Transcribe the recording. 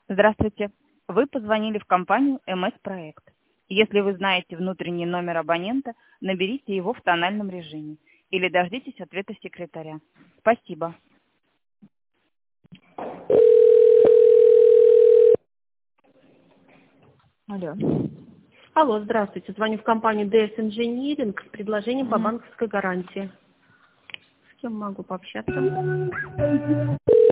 Здравствуйте. Вы позвонили в компанию МС-проект. Если вы знаете внутренний номер абонента, наберите его в тональном режиме или дождитесь ответа секретаря. Спасибо. Алло. Алло, здравствуйте. Звоню в компанию DS Engineering с предложением по банковской гарантии. С кем могу пообщаться?